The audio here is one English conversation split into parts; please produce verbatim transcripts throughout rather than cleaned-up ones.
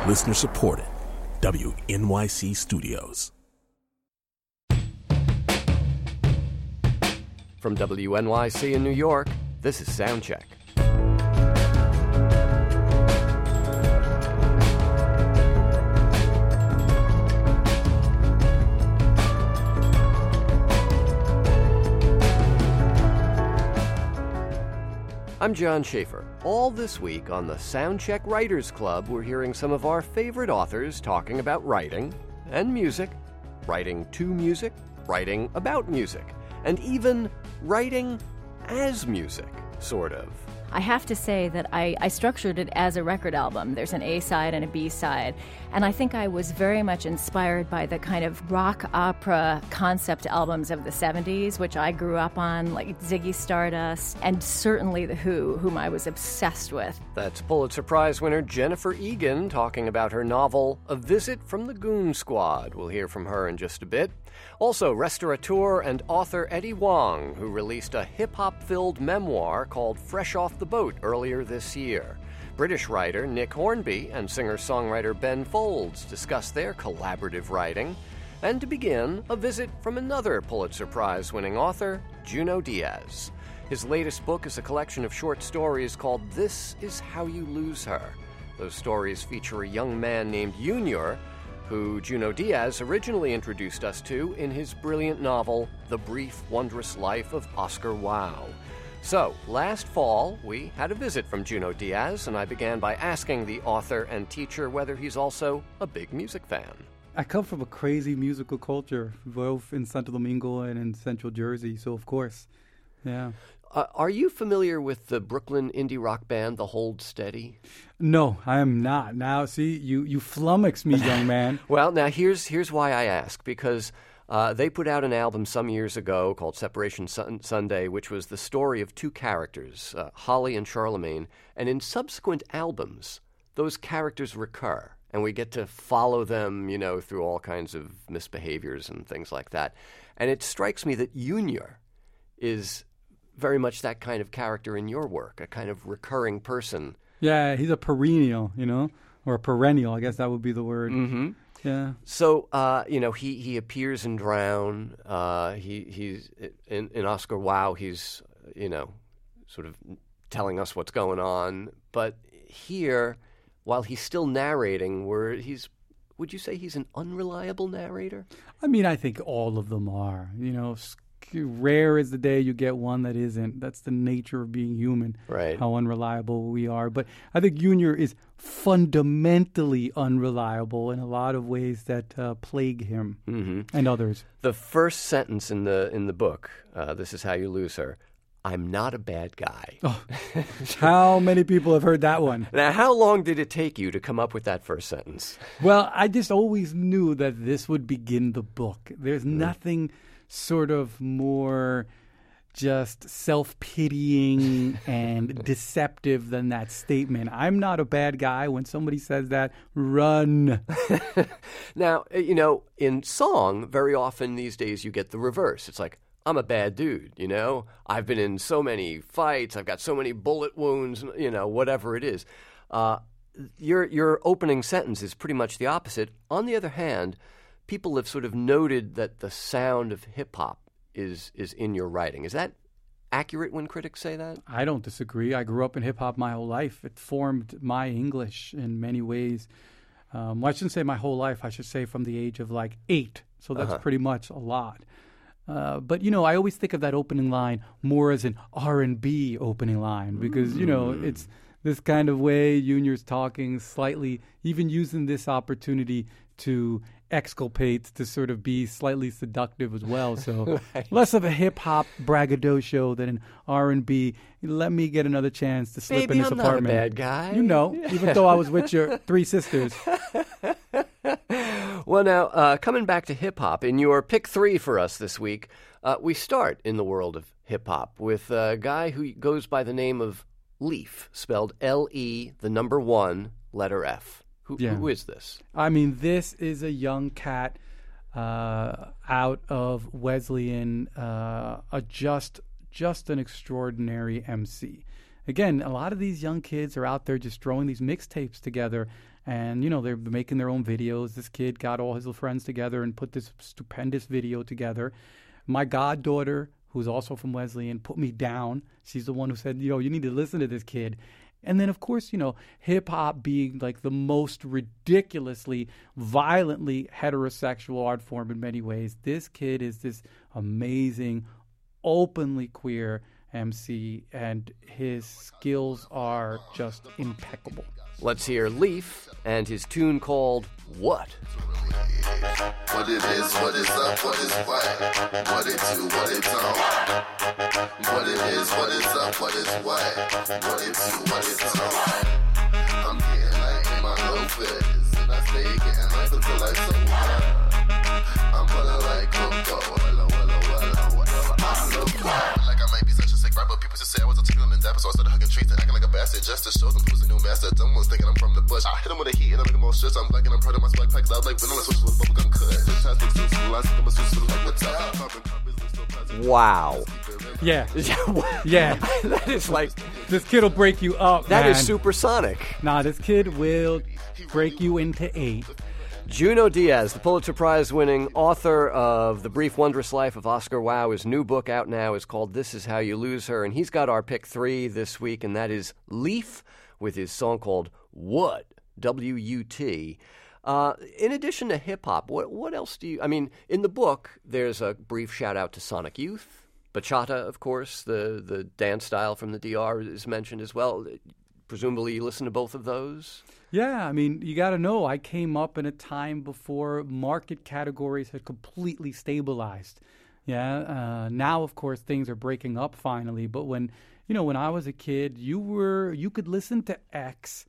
Listener supported. W N Y C Studios. From W N Y C in New York, this is Soundcheck. I'm John Schaefer. All this week on the Soundcheck Writers Club, we're hearing some of our favorite authors talking about writing and music, writing to music, writing about music, and even writing as music, sort of. I have to say that I, I structured it as a record album. There's an A side and a B side. And I think I was very much inspired by the kind of rock opera concept albums of the seventies, which I grew up on, like Ziggy Stardust, and certainly The Who, whom I was obsessed with. That's Pulitzer Prize winner Jennifer Egan talking about her novel, A Visit from the Goon Squad. We'll hear from her in just a bit. Also, restaurateur and author Eddie Huang, who released a hip-hop-filled memoir called Fresh Off the Boat earlier this year. British writer Nick Hornby and singer-songwriter Ben Folds discuss their collaborative writing. And to begin, a visit from another Pulitzer Prize-winning author, Junot Diaz. His latest book is a collection of short stories called This Is How You Lose Her. Those stories feature a young man named Junior, who Junot Diaz originally introduced us to in his brilliant novel, The Brief, Wondrous Life of Oscar Wilde. So, last fall, we had a visit from Junot Diaz, and I began by asking the author and teacher whether he's also a big music fan. I come from a crazy musical culture, both in Santo Domingo and in Central Jersey, so of course, yeah. Uh, are you familiar with the Brooklyn indie rock band, The Hold Steady? No, I am not. Now, see, you, you flummox me, young man. Well, now here's here's why I ask, because uh, they put out an album some years ago called Separation Sun- Sunday, which was the story of two characters, uh, Holly and Charlemagne, and in subsequent albums, those characters recur, and we get to follow them, you know, through all kinds of misbehaviors and things like that. And it strikes me that Junior is very much that kind of character in your work, a kind of recurring person. Yeah, he's a perennial, you know, or a perennial, I guess that would be the word. Mm-hmm. Yeah. So, uh, you know, he, he appears in Drown. Uh, he he's in, in Oscar Wilde. He's, you know, sort of telling us what's going on. But here, while he's still narrating, where he's, would you say he's an unreliable narrator? I mean, I think all of them are, you know. Rare is the day you get one that isn't. That's the nature of being human, right? How unreliable we are. But I think Junior is fundamentally unreliable in a lot of ways that uh, plague him mm-hmm. and others. The first sentence in the in the book, uh, This Is How You Lose Her, I'm not a bad guy. Oh, how many people have heard that one? Now, how long did it take you to come up with that first sentence? Well, I just always knew that this would begin the book. There's mm. nothing sort of more just self-pitying and deceptive than that statement. I'm not a bad guy. When somebody says that, run. Now, you know, in song, very often these days you get the reverse. It's like, I'm a bad dude, you know? I've been in so many fights. I've got so many bullet wounds, you know, whatever it is. Uh, your your opening sentence is pretty much the opposite. On the other hand, people have sort of noted that the sound of hip-hop is is in your writing. Is that accurate when critics say that? I don't disagree. I grew up in hip-hop my whole life. It formed my English in many ways. Um, well, I shouldn't say my whole life. I should say from the age of like eight. So that's uh-huh. pretty much a lot. Uh, but, you know, I always think of that opening line more as an R and B opening line because, you know, Mm. it's this kind of way Junior's talking slightly, even using this opportunity to exculpate, to sort of be slightly seductive as well. So right. less of a hip-hop braggadocio than an R and B. Let me get another chance to slip Baby, in this I'm apartment. not a bad guy. You know, even though I was with your three sisters. Well, now, uh, coming back to hip-hop, in your pick three for us this week, uh, we start in the world of hip-hop with a guy who goes by the name of Leaf, spelled L E, the number one, letter F. Who, Yeah. who is this? I mean, this is a young cat uh, out of Wesleyan, uh, a just just an extraordinary M C. Again, a lot of these young kids are out there just throwing these mixtapes together, And, you know, they're making their own videos. This kid got all his friends together and put this stupendous video together. My goddaughter, who's also from Wesleyan, put me down. She's the one who said, you know, you need to listen to this kid. And then, of course, you know, hip-hop being like the most ridiculously, violently heterosexual art form in many ways. This kid is this amazing, openly queer M C, and his skills are just impeccable. Let's hear Leaf and his tune called What? What it is, what is up, what is what? What it do, what it don't? What it is, what is up, what is what? What it do, what it don't? I'm getting like in my little fizz, and I stay getting life until I so high. I'm pulling like Coco, hello, hello, hello, whatever. I'm looking like I might be such a sick rapper. People just say I was a tickle and dapper, so I started hugging trees and acting like a bastard just to show them who's the new master. Dumb ones thinking I'm from the bush. I hit them with a heat and I make them all stress. I'm black and I'm proud of my swag pack. Loud like vanilla switches with bubblegum cut. Wow. Yeah. Yeah. That is like... This kid will break you up, That man. is supersonic. Nah, this kid will break you into eight. Junot Diaz, the Pulitzer Prize-winning author of The Brief Wondrous Life of Oscar Wilde. His new book out now is called This Is How You Lose Her, and he's got our pick three this week, and that is Leaf with his song called What? W U T. Uh, in addition to hip-hop, what what else do you... I mean, in the book, there's a brief shout-out to Sonic Youth. Bachata, of course, the, the dance style from the D R is mentioned as well. Presumably you listen to both of those? Yeah, I mean, you got to know, I came up in a time before market categories had completely stabilized. Yeah, uh, now, of course, things are breaking up finally. But when, you know, when I was a kid, you were you could listen to X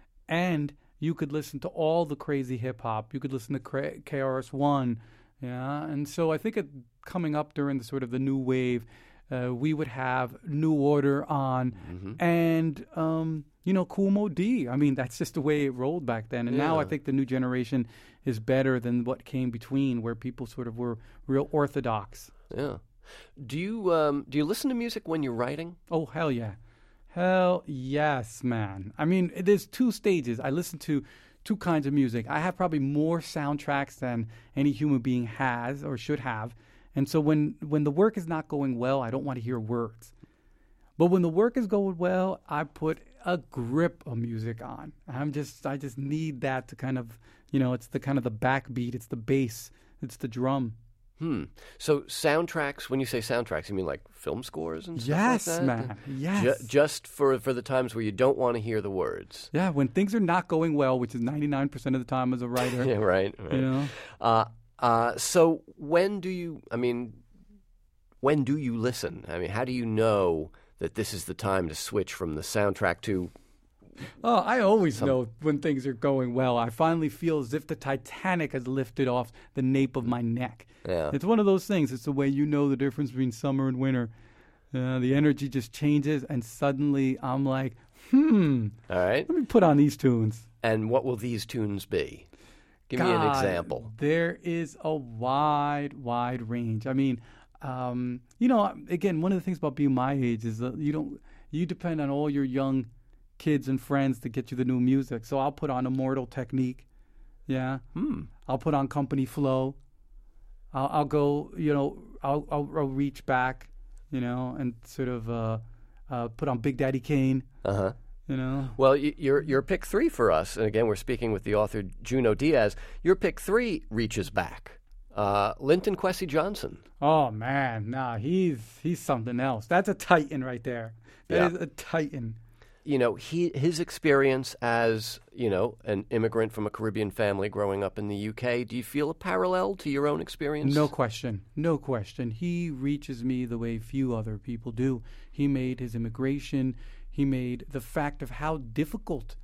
and you could listen to all the crazy hip-hop. You could listen to K R S One. Yeah, and so I think it, coming up during the sort of the new wave, uh, we would have New Order on mm-hmm. and... Um, You know, Kool Moe Dee. I mean, that's just the way it rolled back then. And yeah. now I think the new generation is better than what came between, where people sort of were real orthodox. Yeah. Do you um, do you listen to music when you're writing? Oh, hell yeah. Hell yes, man. I mean, there's two stages. I listen to two kinds of music. I have probably more soundtracks than any human being has or should have. And so when, when the work is not going well, I don't want to hear words. But when the work is going well, I put a grip of music on. I'm just, I just need that to kind of, you know, it's the kind of the backbeat, it's the bass, it's the drum. Hmm. So soundtracks, when you say soundtracks, you mean like film scores and stuff yes, like that? Man. Yes, Ju- just for for the times where you don't want to hear the words. Yeah, when things are not going well, which is ninety-nine percent of the time as a writer. yeah, right. right. You know? Uh, uh, so when do you, I mean, when do you listen? I mean, how do you know that this is the time to switch from the soundtrack to... Oh, I always Some... know when things are going well. I finally feel as if the Titanic has lifted off the nape of my neck. Yeah. It's one of those things. It's the way you know the difference between summer and winter. Uh, the energy just changes, and suddenly I'm like, hmm. All right. Let me put on these tunes. And what will these tunes be? Give God, me an example. There is a wide, wide range. I mean... Um, you know, again, one of the things about being my age is that you don't, you depend on all your young kids and friends to get you the new music. So I'll put on Immortal Technique. Yeah. Hmm. I'll put on Company Flow. I'll, I'll go, you know, I'll, I'll, I'll reach back, you know, and sort of, uh, uh, put on Big Daddy Kane. Uh-huh. You know? Well, your your pick three for us, and again, we're speaking with the author Junot Diaz. Your pick three reaches back. Uh, Linton Kwesi Johnson. Oh man, nah, he's he's something else. That's a titan right there. That yeah. is a titan. You know, he his experience as, you know, an immigrant from a Caribbean family growing up in the U K, do you feel a parallel to your own experience? No question. No question. He reaches me the way few other people do. He made his immigration, he made the fact of how difficult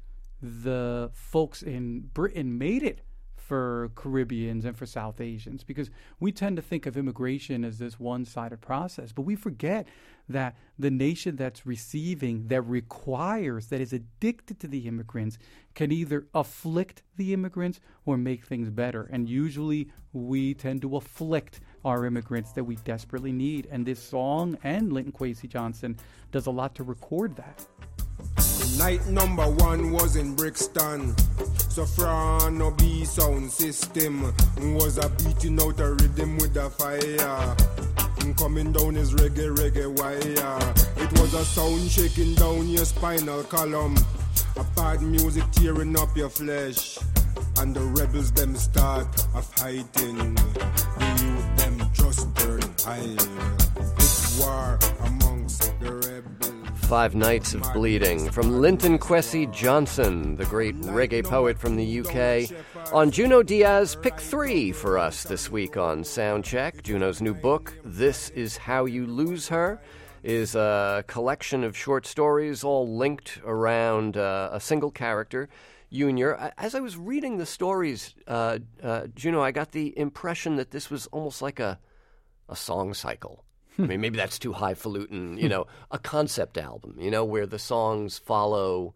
the folks in Britain made it for Caribbeans and for South Asians, because we tend to think of immigration as this one-sided process, but we forget that the nation that's receiving, that requires, that is addicted to the immigrants, can either afflict the immigrants or make things better. And usually we tend to afflict our immigrants that we desperately need. And this song and Linton Kwesi Johnson does a lot to record that. Night number one was in Brixton. Soprano B sound system was a beating out a rhythm with a fire. Coming down his reggae, reggae wire. It was a sound shaking down your spinal column. A bad music tearing up your flesh. And the rebels them start a fighting. The youth them just burn high. It's war amongst the rebels. Five Nights of Bleeding from Linton Kwesi Johnson, the great reggae poet from the U K. On Junot Diaz, pick three for us this week on Soundcheck. Junot's new book, This Is How You Lose Her, is a collection of short stories all linked around uh, a single character, Junior. As I was reading the stories, uh, uh, Junot, I got the impression that this was almost like a, a song cycle. I mean, maybe that's too highfalutin, you know, a concept album, you know, where the songs follow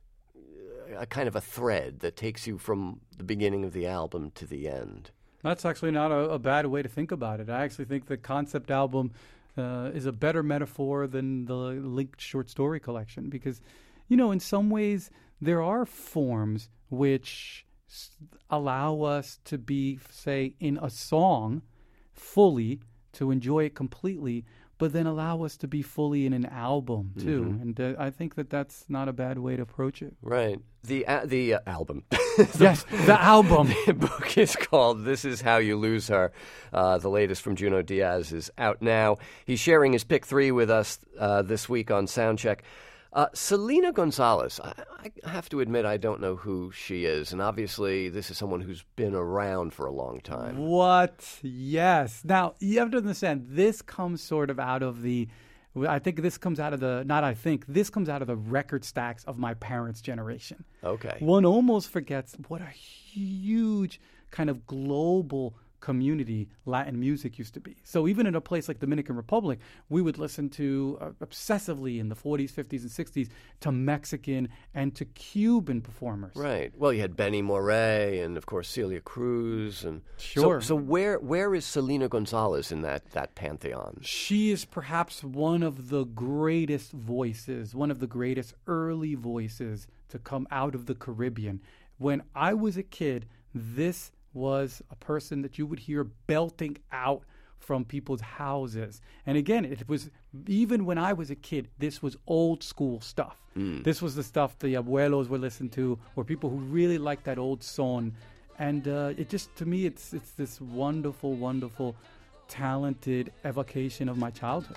a kind of a thread that takes you from the beginning of the album to the end. That's actually not a, a bad way to think about it. I actually think the concept album uh, is a better metaphor than the linked short story collection because, you know, in some ways there are forms which s- allow us to be, say, in a song fully, to enjoy it completely, but then allow us to be fully in an album too. Mm-hmm. And uh, I think that that's not a bad way to approach it. Right. The uh, the uh, album. the, yes, the album. The book is called This Is How You Lose Her. Uh, the latest from Junot Diaz is out now. He's sharing his pick three with us uh, this week on Soundcheck. Uh, Selena Gonzalez, I, I have to admit I don't know who she is, and obviously this is someone who's been around for a long time. What? Yes. Now, you have to understand, this comes sort of out of the, I think this comes out of the, not I think, this comes out of the record stacks of my parents' generation. Okay. One almost forgets what a huge kind of global community Latin music used to be. So even in a place like Dominican Republic, we would listen to uh, obsessively in the forties, fifties, and sixties to Mexican and to Cuban performers. Right. Well, you had Benny Moré and, of course, Celia Cruz. And sure. So, so where where is Selena Gonzalez in that, that pantheon? She is perhaps one of the greatest voices, one of the greatest early voices to come out of the Caribbean. When I was a kid, this was a person that you would hear belting out from people's houses. And again, it was, even when I was a kid, this was old school stuff. Mm. This was the stuff the abuelos would listen to, or people who really liked that old son. And uh, it just, to me, it's it's this wonderful, wonderful, talented evocation of my childhood.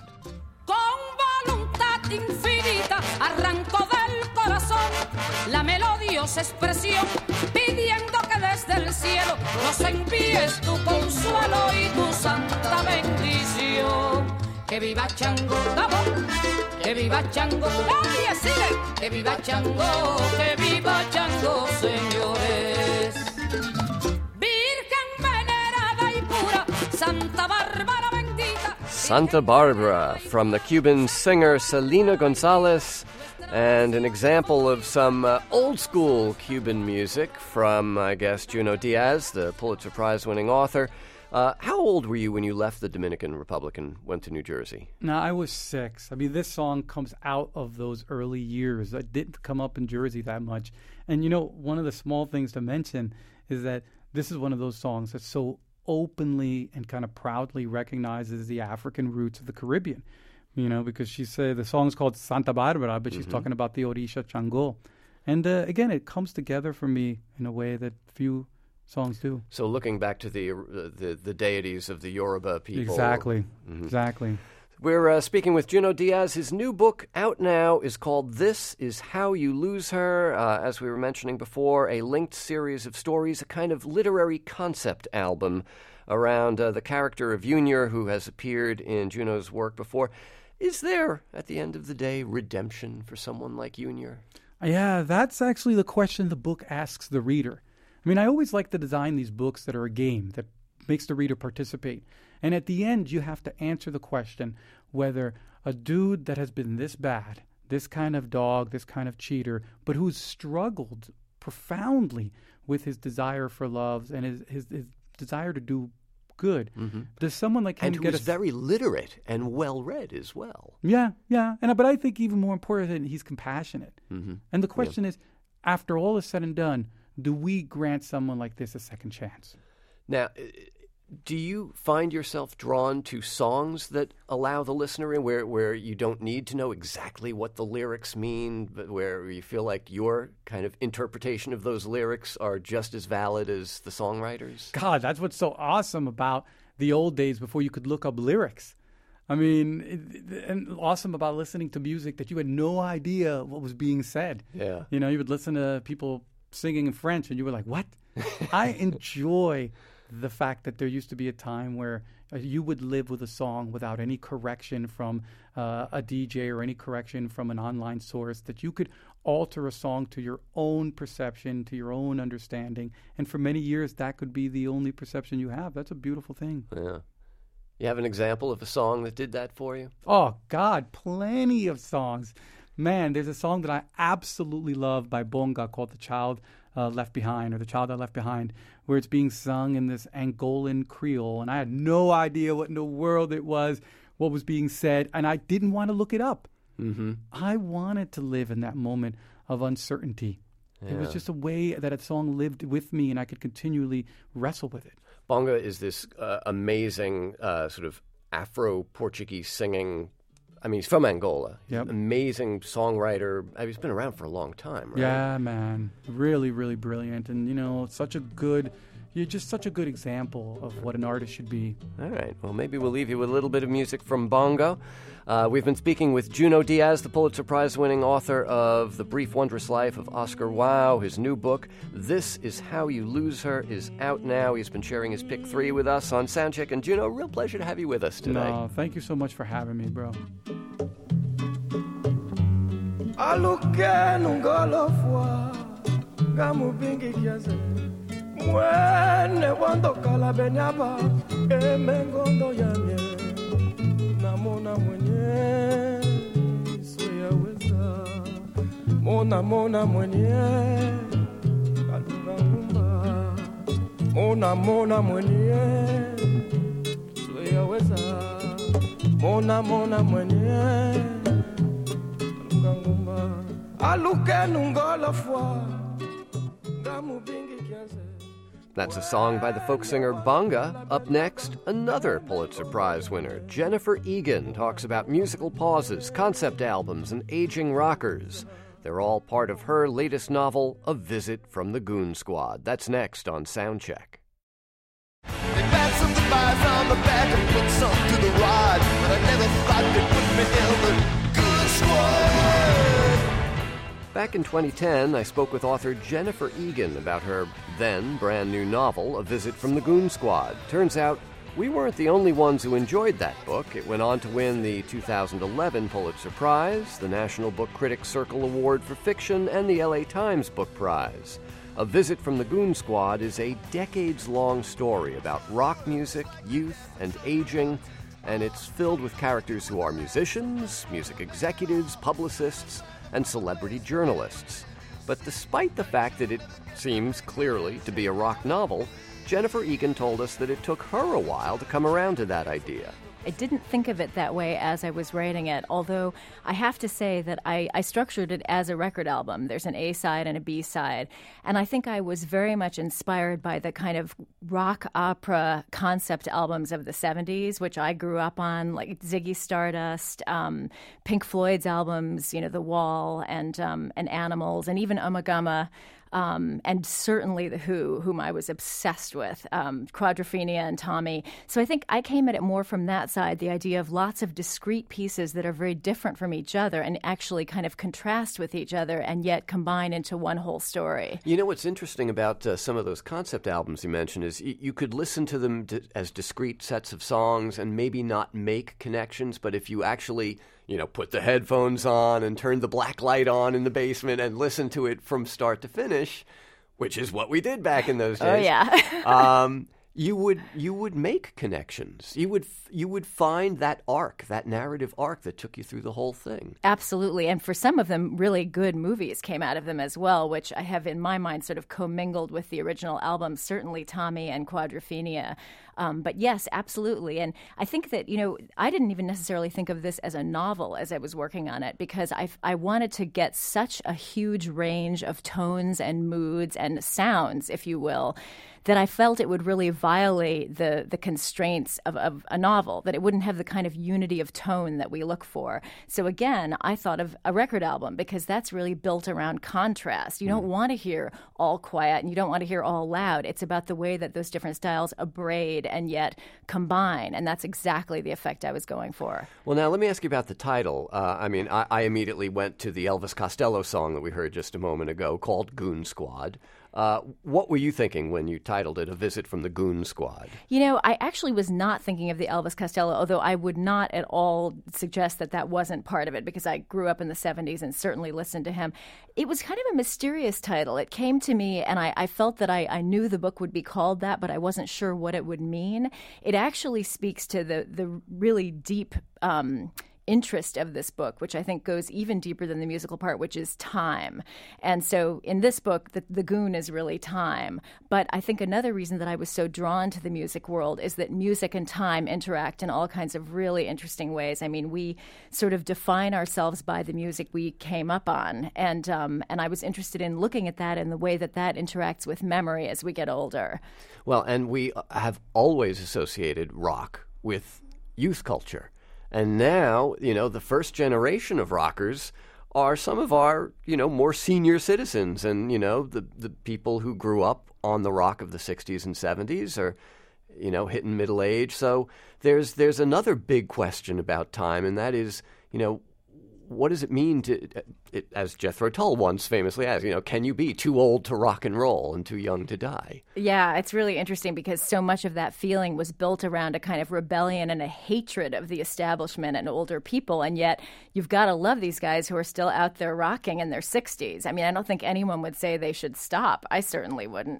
Infinita arrancó del corazón la melodiosa expresión pidiendo que desde el cielo nos envíes tu consuelo y tu santa bendición. Que viva Chango, vamos, que viva Chango, nadie sigue, que viva Chango, que viva Chango, señores. Virgen venerada y pura, Santa Bárbara bendita. Santa Barbara from the Cuban singer Selena Gonzalez, and an example of some uh, old-school Cuban music from, I guess, Junot Diaz, the Pulitzer Prize-winning author. Uh, how old were you when you left the Dominican Republic and went to New Jersey? No, I was six. I mean, this song comes out of those early years. I didn't come up in Jersey that much. And, you know, one of the small things to mention is that this is one of those songs that's so openly and kind of proudly recognizes the African roots of the Caribbean, you know, because she said the song's called Santa Barbara, but she's mm-hmm. talking about the Orisha Chango. And uh, again, it comes together for me in a way that few songs do. So looking back to the uh, the, the deities of the Yoruba people. Exactly, mm-hmm. exactly. We're uh, speaking with Junot Diaz. His new book out now is called This Is How You Lose Her. Uh, as we were mentioning before, a linked series of stories, a kind of literary concept album around uh, the character of Junior, who has appeared in Junot's work before. Is there, at the end of the day, redemption for someone like Junior? Yeah, that's actually the question the book asks the reader. I mean, I always like to design these books that are a game that makes the reader participate. And at the end, you have to answer the question whether a dude that has been this bad, this kind of dog, this kind of cheater, but who's struggled profoundly with his desire for love and his, his, his desire to do good. Mm-hmm. Does someone like him and who get is a, very literate and well-read as well. Yeah, yeah. And but I think even more important, he's compassionate. Mm-hmm. And the question yeah. is, after all is said and done, do we grant someone like this a second chance? Now, do you find yourself drawn to songs that allow the listener in, where, where you don't need to know exactly what the lyrics mean, but where you feel like your kind of interpretation of those lyrics are just as valid as the songwriters? God, that's what's so awesome about the old days before you could look up lyrics. I mean, it, and awesome about listening to music that you had no idea what was being said. Yeah. You know, you would listen to people singing in French and you were like, what? I enjoy the fact that there used to be a time where uh, you would live with a song without any correction from uh, a D J or any correction from an online source, that you could alter a song to your own perception, to your own understanding. And for many years, that could be the only perception you have. That's a beautiful thing. Yeah. You have an example of a song that did that for you? Oh, God, plenty of songs. Man, there's a song that I absolutely love by Bonga called The Child uh, Left Behind, or The Child I Left Behind, where it's being sung in this Angolan Creole. And I had no idea what in the world it was, what was being said, and I didn't want to look it up. Mm-hmm. I wanted to live in that moment of uncertainty. Yeah. It was just a way that a song lived with me, and I could continually wrestle with it. Bonga is this uh, amazing uh, sort of Afro-Portuguese singing. I mean, he's from Angola. Yep. Amazing songwriter. I mean, he's been around for a long time, right? Yeah, man. Really, really brilliant. And, you know, such a good, you're just such a good example of what an artist should be. All right. Well, maybe we'll leave you with a little bit of music from Bonga. Uh, we've been speaking with Junot Diaz, the Pulitzer Prize-winning author of The Brief Wondrous Life of Oscar Wilde. His new book, This Is How You Lose Her, is out now. He's been sharing his pick three with us on Soundcheck. And Juno, real pleasure to have you with us today. No, thank you so much for having me, bro. Mona mwenye sweyaweza Mona mona mwenye kalunga ngumba Mona mona mwenye sweyaweza Mona mona mwenye kalunga ngumba Aluke nungola fwa Gamu bingi kiaze. That's a song by the folk singer Bonga. Up next, another Pulitzer Prize winner. Jennifer Egan talks about musical pauses, concept albums, and aging rockers. They're all part of her latest novel, A Visit from the Goon Squad. That's next on Soundcheck. They pat some spies on the back and put some to the rod, but I never thought they'd put me in the Goon Squad. Back in twenty ten, I spoke with author Jennifer Egan about her then brand new novel, A Visit from the Goon Squad. Turns out we weren't the only ones who enjoyed that book. It went on to win the two thousand eleven Pulitzer Prize, the National Book Critics Circle Award for Fiction, and the L A Times Book Prize. A Visit from the Goon Squad is a decades-long story about rock music, youth, and aging, and it's filled with characters who are musicians, music executives, publicists, and celebrity journalists. But despite the fact that it seems clearly to be a rock novel, Jennifer Egan told us that it took her a while to come around to that idea. I didn't think of it that way as I was writing it, although I have to say that I, I structured it as a record album. There's an A side and a B side. And I think I was very much inspired by the kind of rock opera concept albums of the seventies, which I grew up on, like Ziggy Stardust, um, Pink Floyd's albums, you know, The Wall, and, um, and Animals, and even Ummagumma. Um, and certainly The Who, whom I was obsessed with, um, Quadrophenia and Tommy. So I think I came at it more from that side, the idea of lots of discrete pieces that are very different from each other and actually kind of contrast with each other and yet combine into one whole story. You know what's interesting about uh, some of those concept albums you mentioned is y- you could listen to them d- as discrete sets of songs and maybe not make connections, but if you actually, you know, put the headphones on and turn the black light on in the basement and listen to it from start to finish, which is what we did back in those days. Oh, yeah. um, you would you would make connections. You would you would find that arc, that narrative arc that took you through the whole thing. Absolutely. And for some of them, really good movies came out of them as well, which I have in my mind sort of commingled with the original album, certainly Tommy and Quadrophenia. Um, but yes, absolutely. And I think that, you know, I didn't even necessarily think of this as a novel as I was working on it, because I, I wanted to get such a huge range of tones and moods and sounds, if you will, that I felt it would really violate the the constraints of, of a novel, that it wouldn't have the kind of unity of tone that we look for. So again, I thought of a record album, because that's really built around contrast. You don't want to hear all quiet and you don't want to hear all loud. It's about the way that those different styles abrade and yet combine, and that's exactly the effect I was going for. Well, now let me ask you about the title. Uh, I mean, I, I immediately went to the Elvis Costello song that we heard just a moment ago called Goon Squad. Uh, what were you thinking when you titled it A Visit from the Goon Squad? You know, I actually was not thinking of the Elvis Costello, although I would not at all suggest that that wasn't part of it, because I grew up in the seventies and certainly listened to him. It was kind of a mysterious title. It came to me, and I, I felt that I, I knew the book would be called that, but I wasn't sure what it would mean. It actually speaks to the, the really deep Um, interest of this book, which I think goes even deeper than the musical part, which is time. And so in this book, the, the goon is really time. But I think another reason that I was so drawn to the music world is that music and time interact in all kinds of really interesting ways. I mean, we sort of define ourselves by the music we came up on. And, um, and I was interested in looking at that and the way that that interacts with memory as we get older. Well, and we have always associated rock with youth culture. And now, you know, the first generation of rockers are some of our, you know, more senior citizens. And, you know, the, the people who grew up on the rock of the sixties and seventies are, you know, hitting middle age. So there's there's another big question about time, and that is, you know, what does it mean to, it, as Jethro Tull once famously asked, you know, can you be too old to rock and roll and too young to die? Yeah, it's really interesting, because so much of that feeling was built around a kind of rebellion and a hatred of the establishment and older people. And yet you've got to love these guys who are still out there rocking in their sixties. I mean, I don't think anyone would say they should stop. I certainly wouldn't.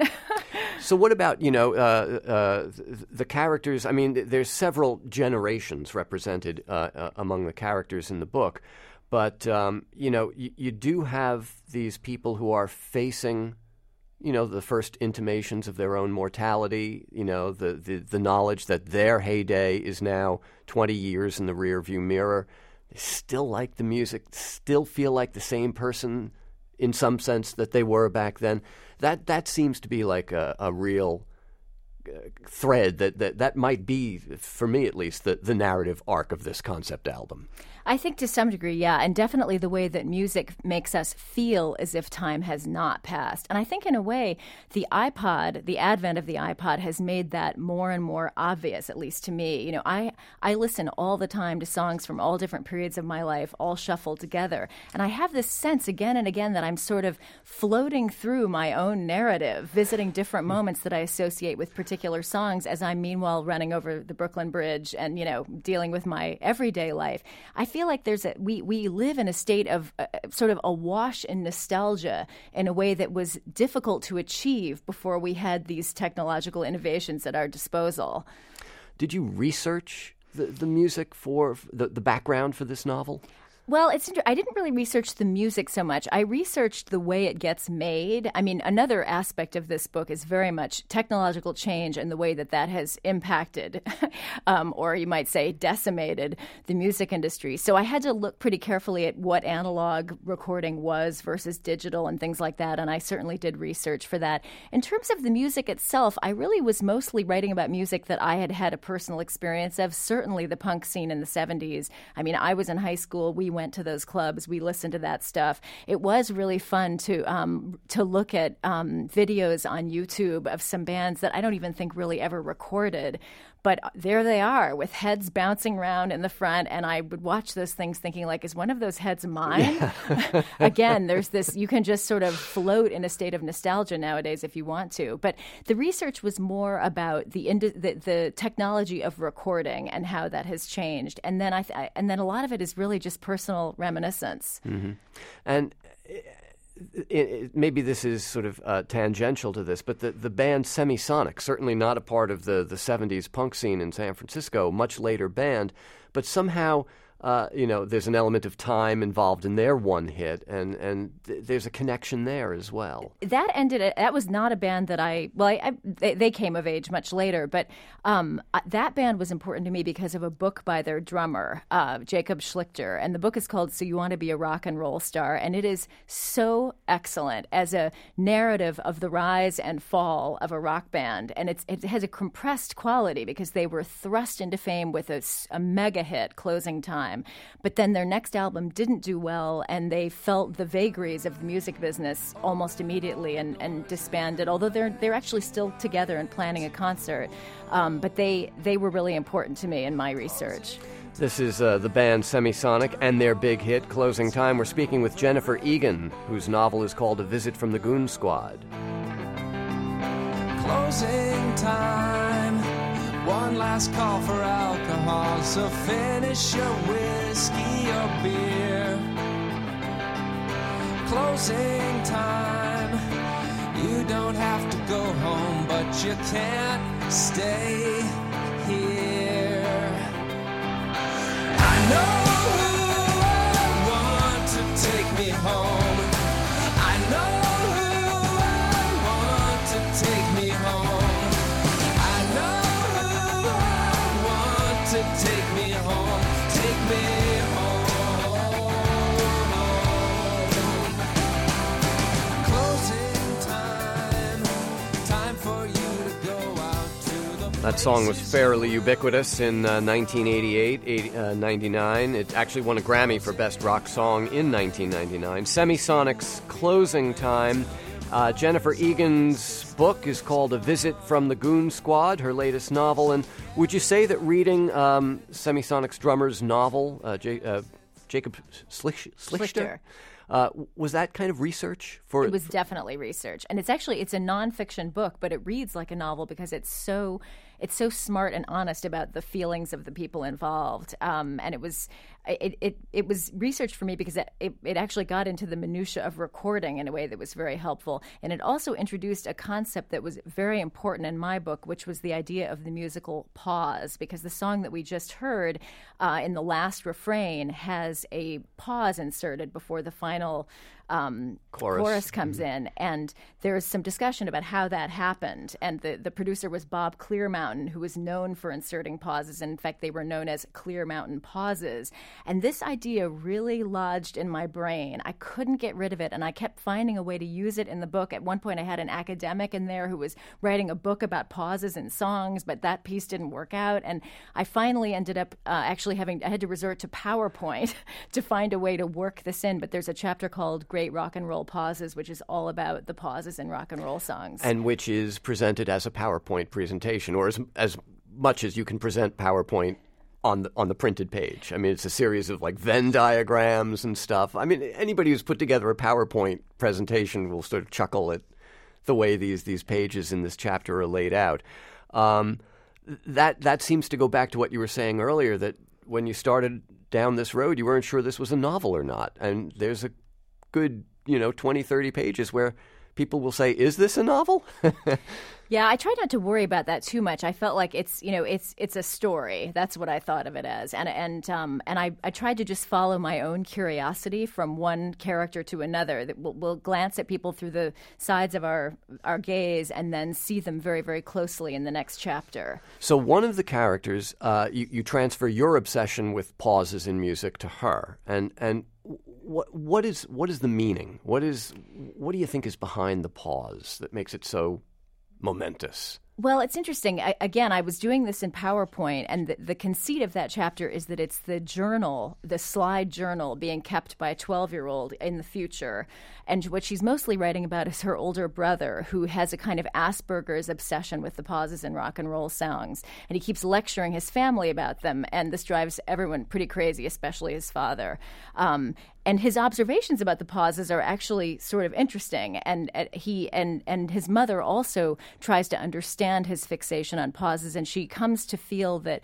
So what about, you know, uh, uh, the characters? I mean, there's several generations represented uh, uh, among the characters in the book. But, um, you know, you, you do have these people who are facing, you know, the first intimations of their own mortality, you know, the, the, the knowledge that their heyday is now twenty years in the rearview mirror. They still like the music, still feel like the same person in some sense that they were back then. That that seems to be like a, a real uh, thread that, that, that might be, for me at least, the, the narrative arc of this concept album. I think to some degree, yeah, and definitely the way that music makes us feel as if time has not passed. And I think in a way, the iPod, the advent of the iPod has made that more and more obvious, at least to me. You know, I, I listen all the time to songs from all different periods of my life, all shuffled together. And I have this sense again and again that I'm sort of floating through my own narrative, visiting different moments that I associate with particular songs as I'm meanwhile running over the Brooklyn Bridge and, you know, dealing with my everyday life. I feel like there's a we we live in a state of uh, sort of awash in nostalgia in a way that was difficult to achieve before we had these technological innovations at our disposal. Did you research the, the music for the, the background for this novel? Well, it's I didn't really research the music so much. I researched the way it gets made. I mean, another aspect of this book is very much technological change and the way that that has impacted, um, or you might say decimated, the music industry. So I had to look pretty carefully at what analog recording was versus digital and things like that, and I certainly did research for that. In terms of the music itself, I really was mostly writing about music that I had had a personal experience of, certainly the punk scene in the seventies. I mean, I was in high school. We went to those clubs. We listened to that stuff. It was really fun to um, to look at um, videos on YouTube of some bands that I don't even think really ever recorded. But there they are with heads bouncing around in the front. And I would watch those things thinking, like, is one of those heads mine? Yeah. Again, there's this, you can just sort of float in a state of nostalgia nowadays if you want to. But the research was more about the the, the technology of recording and how that has changed. And then I th- and then a lot of it is really just personal reminiscence. Mm-hmm. And it, it, maybe this is sort of uh, tangential to this, but the, the band Semisonic, certainly not a part of the, the seventies punk scene in San Francisco, much later band, but somehow, uh, you know, there's an element of time involved in their one hit, and, and th- there's a connection there as well. That ended, that was not a band that I, well, I, I, they, they came of age much later, but um, that band was important to me because of a book by their drummer, uh, Jacob Schlichter, and the book is called So You Want to Be a Rock and Roll Star, and it is so excellent as a narrative of the rise and fall of a rock band, and it's, it has a compressed quality because they were thrust into fame with a, a mega hit, Closing Time. But then their next album didn't do well, and they felt the vagaries of the music business almost immediately and, and disbanded, although they're they're actually still together and planning a concert. Um, but they, they were really important to me in my research. This is uh, the band Semisonic and their big hit, Closing Time. We're speaking with Jennifer Egan, whose novel is called A Visit from the Goon Squad. Closing time. One last call for alcohol, so finish your whiskey or beer. Closing time. You don't have to go home, but you can't stay here. I know who I want to take me home. I know who I want to take me home. To take me home, take me home. Closing time, time for you to go out to the. That song was fairly ubiquitous in uh, nineteen eighty-eight, eighty, uh, ninety-nine. It actually won a Grammy for Best Rock Song in nineteen ninety-nine. Semisonic's Closing Time. Uh, Jennifer Egan's book is called A Visit from the Goon Squad, her latest novel. And would you say that reading um, Semisonic's drummer's novel, uh, J- uh, Jacob Schlichter, Schlichter. Uh, was that kind of research? For It was definitely research. And it's actually, it's a nonfiction book, but it reads like a novel because it's so... It's so smart and honest about the feelings of the people involved, um, and it was it, it it was research for me because it, it it actually got into the minutia of recording in a way that was very helpful, and it also introduced a concept that was very important in my book, which was the idea of the musical pause, because the song that we just heard uh, in the last refrain has a pause inserted before the final um, chorus. chorus comes mm-hmm. in, and there's some discussion about how that happened, and the the producer was Bob Clearmountain, who was known for inserting pauses, and in fact they were known as Clearmountain pauses, and this idea really lodged in my brain. I couldn't get rid of it, and I kept finding a way to use it in the book. At one point I had an academic in there who was writing a book about pauses in songs, but that piece didn't work out, and I finally ended up uh, actually having, I had to resort to PowerPoint to find a way to work this in, but there's a chapter called Great Rock and Roll Pauses, which is all about the pauses in rock and roll songs. And which is presented as a PowerPoint presentation, or as as much as you can present PowerPoint on the on the printed page. I mean, it's a series of like Venn diagrams and stuff. I mean, anybody who's put together a PowerPoint presentation will sort of chuckle at the way these these pages in this chapter are laid out. Um, that that seems to go back to what you were saying earlier, that when you started down this road, you weren't sure this was a novel or not. And there's a good, you know, twenty, thirty pages where people will say, is this a novel? Yeah, I tried not to worry about that too much. I felt like it's, you know, it's it's a story. That's what I thought of it as. And and um, and I, I tried to just follow my own curiosity from one character to another. That we'll, we'll glance at people through the sides of our, our gaze and then see them very, very closely in the next chapter. So one of the characters, uh, you, you transfer your obsession with pauses in music to her. And and what what is what is the meaning? What is what do you think is behind the pause that makes it so momentous? Well, it's interesting. I, again, I was doing this in PowerPoint, and the, the conceit of that chapter is that it's the journal, the slide journal being kept by a twelve-year-old in the future. And what she's mostly writing about is her older brother, who has a kind of Asperger's obsession with the pauses in rock and roll songs. And he keeps lecturing his family about them, and this drives everyone pretty crazy, especially his father. Um, and his observations about the pauses are actually sort of interesting. And uh, he and, and his mother also tries to understand his fixation on pauses, and she comes to feel that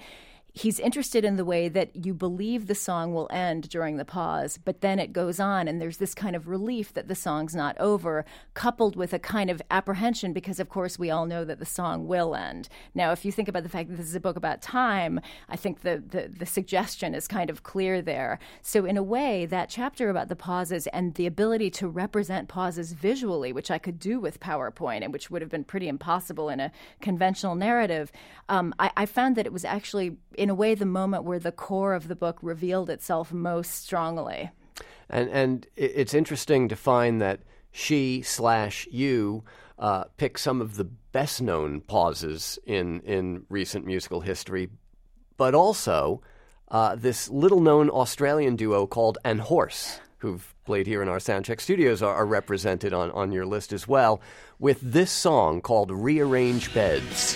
he's interested in the way that you believe the song will end during the pause, but then it goes on, and there's this kind of relief that the song's not over, coupled with a kind of apprehension because, of course, we all know that the song will end. Now, if you think about the fact that this is a book about time, I think the, the, the suggestion is kind of clear there. So in a way, that chapter about the pauses and the ability to represent pauses visually, which I could do with PowerPoint and which would have been pretty impossible in a conventional narrative, um, I, I found that it was actually, in a way, the moment where the core of the book revealed itself most strongly. And and it's interesting to find that she slash you uh, pick some of the best known pauses in, in recent musical history, but also uh, this little known Australian duo called An Horse, who've played here in our Soundcheck studios, are, are represented on, on your list as well, with this song called Rearrange Beds.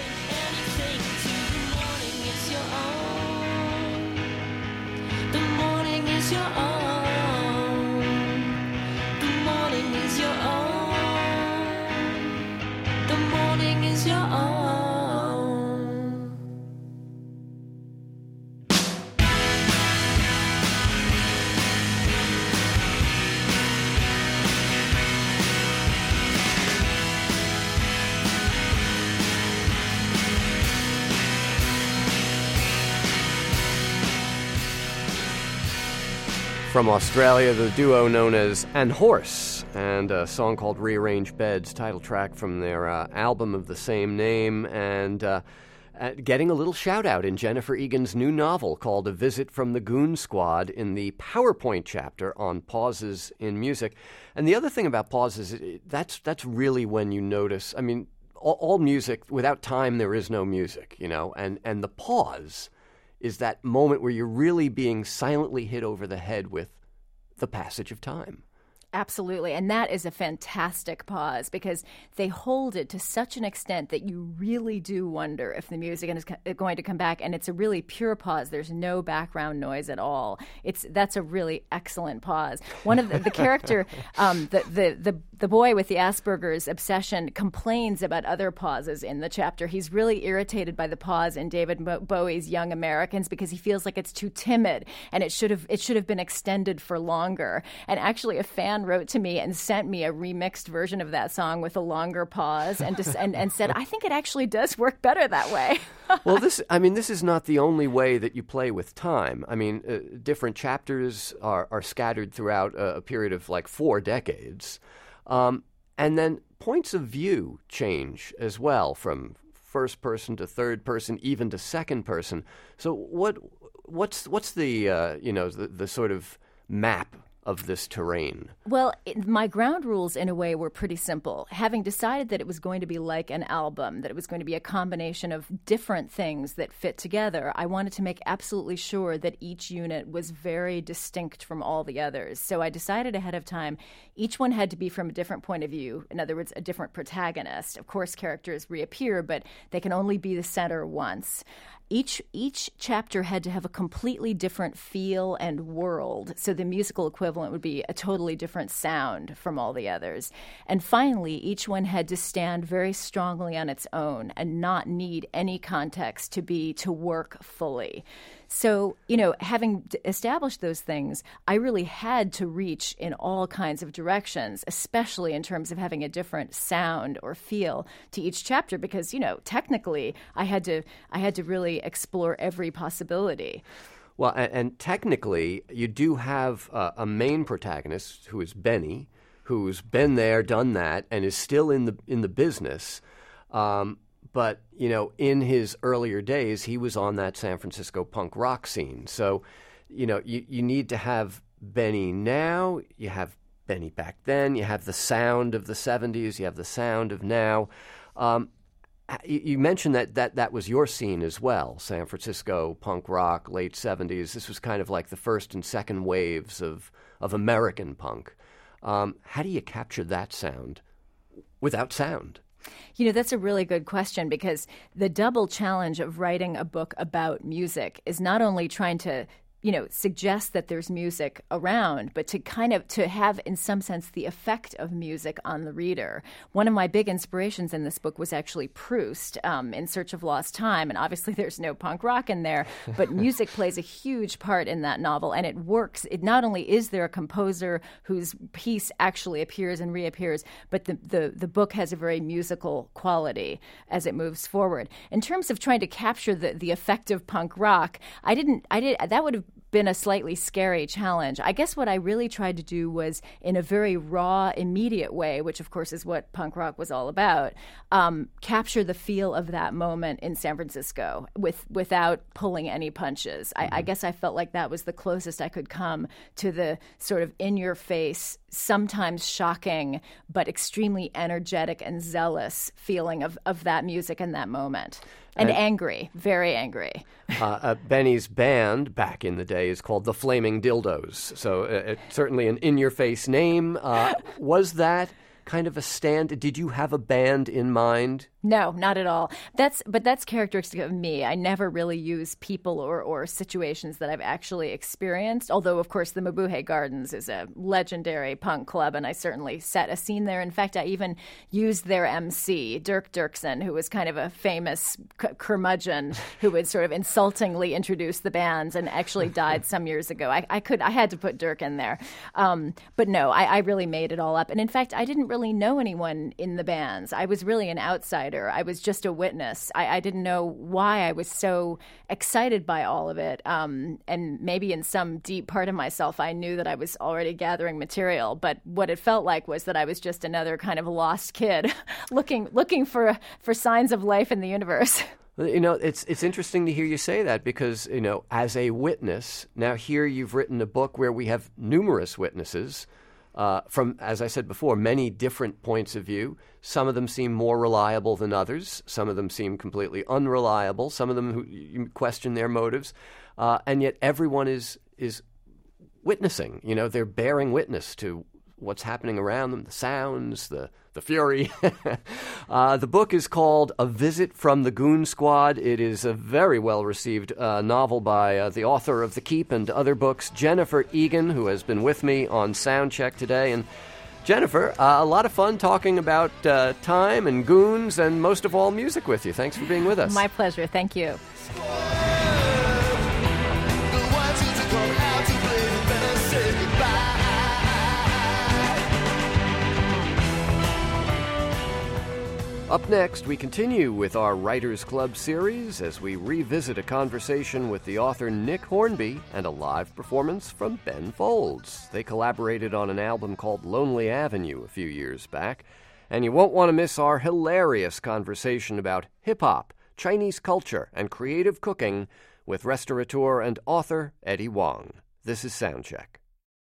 From Australia, the duo known as An Horse, and a song called Rearrange Beds, title track from their uh, album of the same name, and uh, uh, getting a little shout-out in Jennifer Egan's new novel called A Visit from the Goon Squad in the PowerPoint chapter on pauses in music. And the other thing about pauses, that's, that's really when you notice, I mean, all, all music, without time there is no music, you know, and, and the pause is that moment where you're really being silently hit over the head with the passage of time. Absolutely. And that is a fantastic pause because they hold it to such an extent that you really do wonder if the music is going to come back. And it's a really pure pause. There's no background noise at all. It's that's a really excellent pause. One of the, the character, um, the, the, the, the boy with the Asperger's obsession complains about other pauses in the chapter. He's really irritated by the pause in David Bowie's Young Americans because he feels like it's too timid and it should have it should have been extended for longer. And actually a fan wrote to me and sent me a remixed version of that song with a longer pause and just, and, and said, I think it actually does work better that way. Well, this, I mean, this is not the only way that you play with time. I mean, uh, different chapters are, are scattered throughout a, a period of like four decades. Um, and then points of view change as well from first person to third person, even to second person. So what, what's, what's the, uh, you know, the, the sort of map of this terrain? Well, it, my ground rules in a way were pretty simple. Having decided that it was going to be like an album, that it was going to be a combination of different things that fit together, I wanted to make absolutely sure that each unit was very distinct from all the others. So I decided ahead of time each one had to be from a different point of view. In other words, a different protagonist. Of course, characters reappear, but they can only be the center once. Each each chapter had to have a completely different feel and world, so the musical equivalent would be a totally different sound from all the others. And finally, each one had to stand very strongly on its own and not need any context to be to work fully. So, you know, having established those things, I really had to reach in all kinds of directions, especially in terms of having a different sound or feel to each chapter, because, you know, technically I had to I had to really explore every possibility. Well, and, and technically, you do have uh, a main protagonist who is Benny, who's been there, done that, and is still in the in the business. Um, But, you know, in his earlier days, he was on that San Francisco punk rock scene. So, you know, you, you need to have Benny now, you have Benny back then, you have the sound of the seventies, you have the sound of now. Um, you, you mentioned that, that that was your scene as well, San Francisco punk rock, late seventies. This was kind of like the first and second waves of, of American punk. Um, how do you capture that sound without sound? You know, that's a really good question because the double challenge of writing a book about music is not only trying to you know, suggest that there's music around, but to kind of to have, in some sense, the effect of music on the reader. One of my big inspirations in this book was actually Proust, um, In Search of Lost Time, and obviously there's no punk rock in there, but music plays a huge part in that novel, and it works. It not only is there a composer whose piece actually appears and reappears, but the, the, the book has a very musical quality as it moves forward. In terms of trying to capture the, the effect of punk rock, I didn't, I did, that would have been a slightly scary challenge. I guess what I really tried to do was, in a very raw, immediate way, which of course is what punk rock was all about, um, capture the feel of that moment in San Francisco with without pulling any punches. I, I guess I felt like that was the closest I could come to the sort of in-your-face, sometimes shocking, but extremely energetic and zealous feeling of, of that music in that moment. And, and angry, very angry. uh, uh, Benny's band, back in the day, is called the Flaming Dildos. So uh, it's certainly an in-your-face name. Uh, was that kind of a stand? Did you have a band in mind? No, not at all. That's but that's characteristic of me. I never really use people or, or situations that I've actually experienced, although, of course, the Mabuhay Gardens is a legendary punk club, and I certainly set a scene there. In fact, I even used their M C, Dirk Dirksen, who was kind of a famous c- curmudgeon who would sort of insultingly introduce the bands and actually died some years ago. I, I could I had to put Dirk in there. Um, but no, I, I really made it all up. And in fact, I didn't really know anyone in the bands. I was really an outsider. I was just a witness. I, I didn't know why I was so excited by all of it. Um, and maybe in some deep part of myself, I knew that I was already gathering material. But what it felt like was that I was just another kind of lost kid looking looking for for signs of life in the universe. You know, it's it's interesting to hear you say that because, you know, as a witness, now here you've written a book where we have numerous witnesses uh, from, as I said before, many different points of view. Some of them seem more reliable than others. Some of them seem completely unreliable. Some of them who you question their motives. Uh, and yet everyone is is witnessing. You know, they're bearing witness to what's happening around them, the sounds, the, the fury. uh, the book is called A Visit from the Goon Squad. It is a very well-received uh, novel by uh, the author of The Keep and other books, Jennifer Egan, who has been with me on Soundcheck today. And Jennifer, uh, a lot of fun talking about uh, time and goons and, most of all, music with you. Thanks for being with us. My pleasure. Thank you. Up next, we continue with our Writers Club series as we revisit a conversation with the author Nick Hornby and a live performance from Ben Folds. They collaborated on an album called Lonely Avenue a few years back, and you won't want to miss our hilarious conversation about hip-hop, Chinese culture, and creative cooking with restaurateur and author Eddie Huang. This is Soundcheck.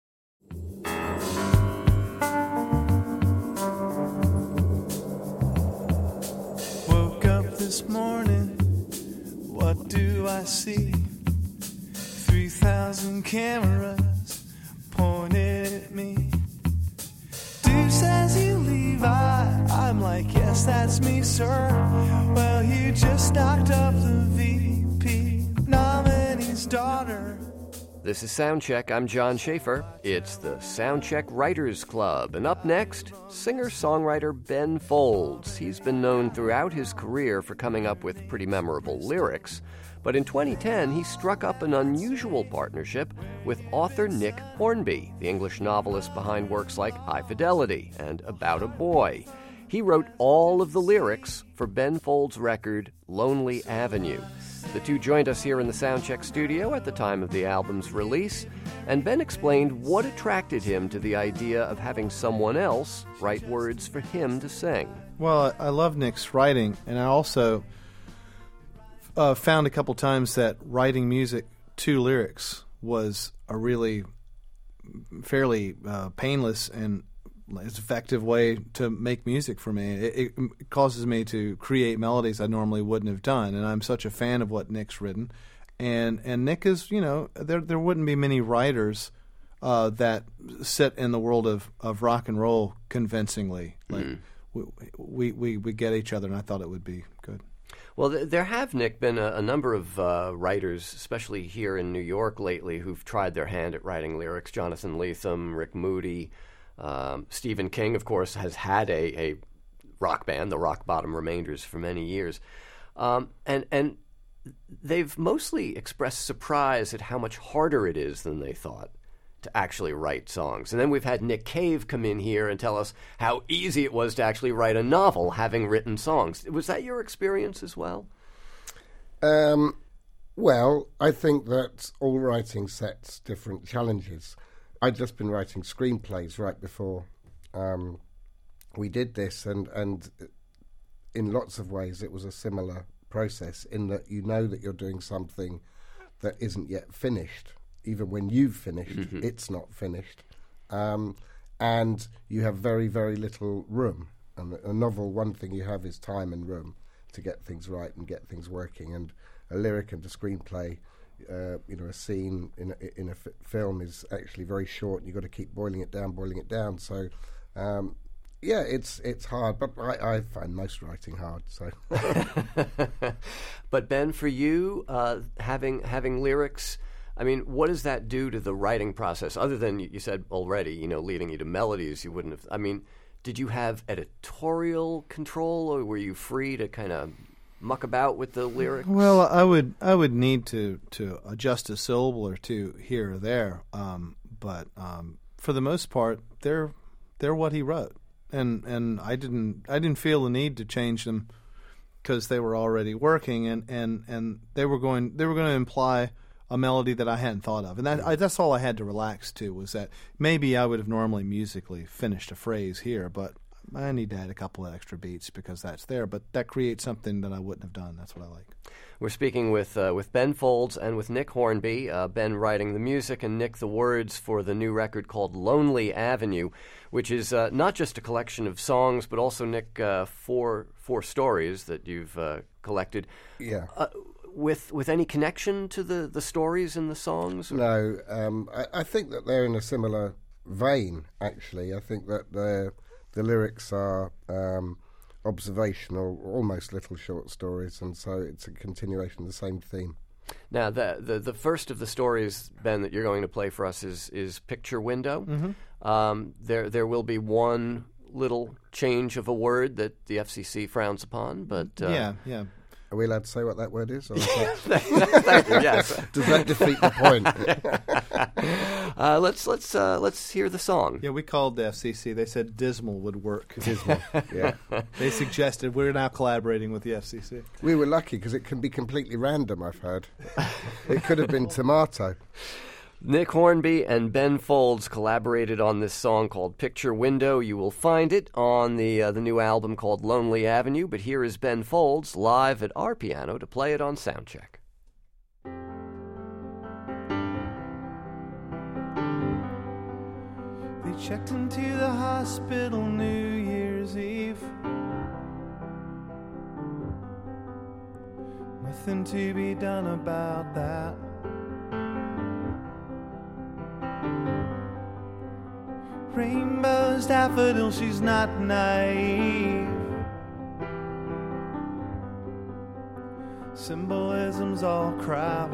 This morning, what do I see? Three thousand cameras pointed at me. Dude says you leave, I, I'm like, yes, that's me, sir. Well, you just knocked up the V P nominee's daughter. This is Soundcheck. I'm John Schaefer. It's the Soundcheck Writers Club. And up next, singer-songwriter Ben Folds. He's been known throughout his career for coming up with pretty memorable lyrics. But in twenty ten, he struck up an unusual partnership with author Nick Hornby, the English novelist behind works like High Fidelity and About a Boy. He wrote all of the lyrics for Ben Folds' record, Lonely Avenue. The two joined us here in the Soundcheck studio at the time of the album's release, and Ben explained what attracted him to the idea of having someone else write words for him to sing. Well, I love Nick's writing, and I also uh, found a couple times that writing music to lyrics was a really fairly uh, painless and it's an effective way to make music for me. It, it causes me to create melodies I normally wouldn't have done, and I'm such a fan of what Nick's written. And and Nick is, you know, there there wouldn't be many writers uh, that sit in the world of, of rock and roll convincingly. Like mm. we, we we we get each other, and I thought it would be good. Well, th- there have, Nick, been a, a number of uh, writers, especially here in New York lately, who've tried their hand at writing lyrics. Jonathan Lethem, Rick Moody, um, Stephen King, of course, has had a, a rock band, the Rock Bottom Remainders, for many years. Um, and and they've mostly expressed surprise at how much harder it is than they thought to actually write songs. And then we've had Nick Cave come in here and tell us how easy it was to actually write a novel, having written songs. Was that your experience as well? Um, well, I think that all writing sets different challenges. I'd just been writing screenplays right before um, we did this, and, and in lots of ways it was a similar process in that you know that you're doing something that isn't yet finished. Even when you've finished, mm-hmm. it's not finished. Um, and you have very, very little room. And a novel, one thing you have is time and room to get things right and get things working. And a lyric and a screenplay, uh, you know, a scene in a, in a f- film is actually very short, and you've got to keep boiling it down, boiling it down. So, um, yeah, it's it's hard, but I, I find most writing hard. So, but Ben, for you, uh, having having lyrics, I mean, what does that do to the writing process? Other than you said already, you know, leading you to melodies, you wouldn't have. I mean, did you have editorial control, or were you free to kind of muck about with the lyrics? Well, I would I would need to, to adjust a syllable or two here or there, um, but um, for the most part, they're they're what he wrote, and and I didn't I didn't feel the need to change them because they were already working, and, and, and they were going they were going to imply a melody that I hadn't thought of. And that, I, that's all I had to relax to, was that maybe I would have normally musically finished a phrase here, but I need to add a couple of extra beats because that's there. But that creates something that I wouldn't have done. That's what I like. We're speaking with uh, with Ben Folds and with Nick Hornby. Uh, Ben writing the music and Nick the words for the new record called Lonely Avenue, which is uh, not just a collection of songs, but also, Nick, uh, four, four stories that you've uh, collected. Yeah. Uh, With with any connection to the, the stories and the songs? Or? No, um, I, I think that they're in a similar vein, actually. I think that the the lyrics are um, observational, almost little short stories, and so it's a continuation of the same theme. Now, the, the the first of the stories, Ben, that you're going to play for us is, is Picture Window. Mm-hmm. Um, there there will be one little change of a word that the F C C frowns upon, but... Uh, yeah, yeah. Are we allowed to say what that word is? Or is Thank you, yes. Does that defeat the point? uh, let's let's uh, let's hear the song. Yeah, we called the F C C. They said dismal would work. Dismal, yeah. They suggested we're now collaborating with the F C C. We were lucky because it can be completely random, I've heard. It could have been tomato. Nick Hornby and Ben Folds collaborated on this song called Picture Window. You will find it on the uh, the new album called Lonely Avenue, but here is Ben Folds live at our piano to play it on Soundcheck. They checked into the hospital New Year's Eve. Nothing to be done about that. Rainbows, daffodils, she's not naive. Symbolism's all crap.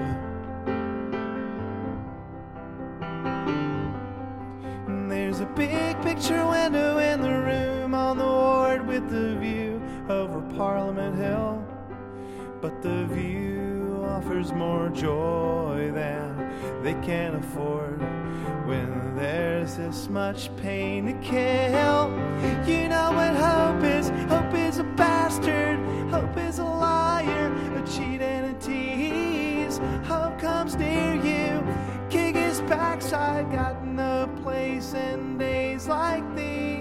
And there's a big picture window in the room on the ward with the view over Parliament Hill. But the view offers more joy than they can afford when there's this much pain to kill. You know what hope is? Hope is a bastard. Hope is a liar, a cheat and a tease. Hope comes near you, kick his backside. Got no place in days like these.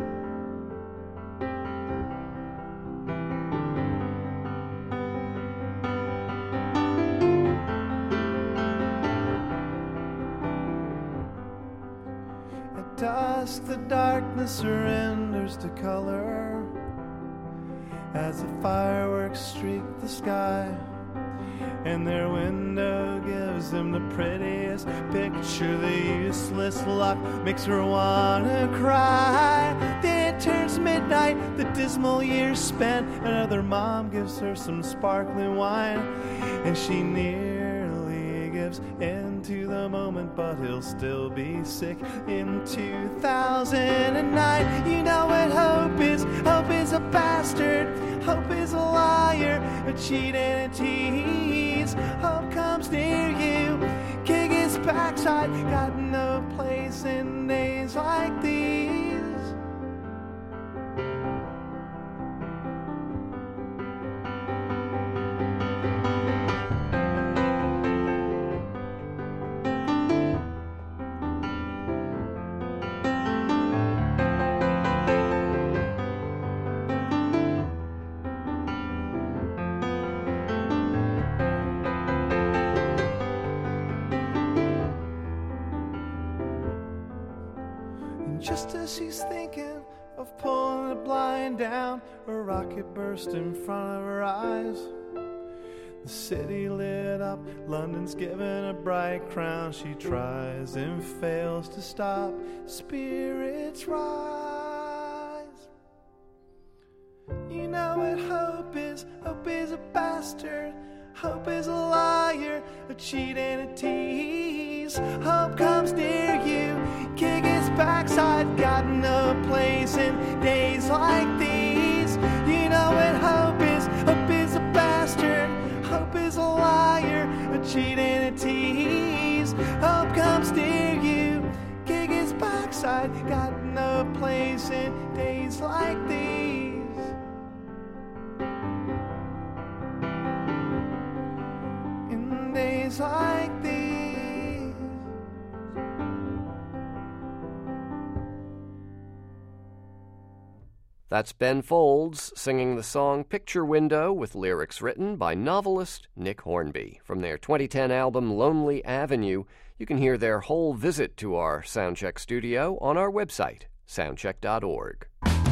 Dusk, the darkness surrenders to color as the fireworks streak the sky, and their window gives them the prettiest picture. The useless luck makes her wanna cry. Then it turns midnight night, the dismal years spent. Another mom gives her some sparkling wine, and she nearly gives in to the moment, but he'll still be sick in two thousand nine. You know what hope is? Hope is a bastard. Hope is a liar, a cheat and a tease. Hope comes near you, kick his backside. Got no place in days like these. Just as she's thinking of pulling the blind down, a rocket burst in front of her eyes. The city lit up, London's given a bright crown. She tries and fails to stop, spirits rise. You know what hope is? Hope is a bastard. Hope is a liar, a cheat and a tease. Hope comes near you, kick his backside. Got no place in days like these. You know what hope is? Hope is a bastard. Hope is a liar, a cheat and a tease. Hope comes near you, kick his backside. Got no place in days like these. Days like these. That's Ben Folds singing the song Picture Window with lyrics written by novelist Nick Hornby. From their twenty ten album Lonely Avenue, you can hear their whole visit to our Soundcheck studio on our website, soundcheck dot org.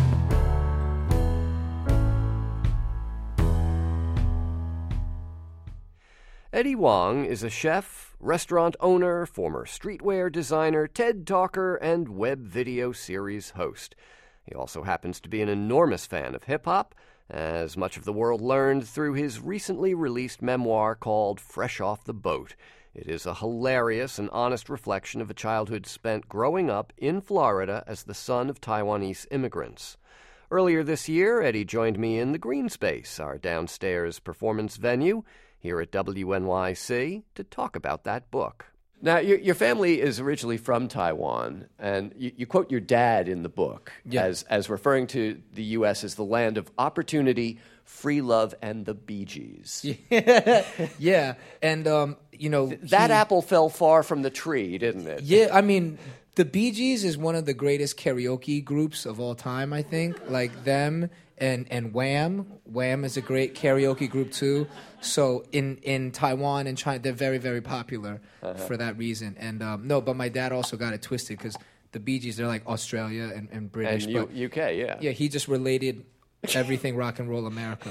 Eddie Huang is a chef, restaurant owner, former streetwear designer, TED talker, and web video series host. He also happens to be an enormous fan of hip-hop, as much of the world learned through his recently released memoir called Fresh Off the Boat. It is a hilarious and honest reflection of a childhood spent growing up in Florida as the son of Taiwanese immigrants. Earlier this year, Eddie joined me in the Green Space, our downstairs performance venue, here at W N Y C to talk about that book. Now, your, your family is originally from Taiwan, and you, you quote your dad in the book yeah. as, as referring to the U S as the land of opportunity, free love, and the Bee Gees. yeah, and, um, you know... Th- that he, apple fell far from the tree, didn't it? Yeah, I mean, the Bee Gees is one of the greatest karaoke groups of all time, I think. Like, them... And and Wham, Wham is a great karaoke group too. So in, in Taiwan and China, they're very, very popular uh-huh. for that reason. And um, no, but my dad also got it twisted because the Bee Gees, they're like Australia and, and British. And but, U- UK, yeah. Yeah, he just related everything rock and roll America.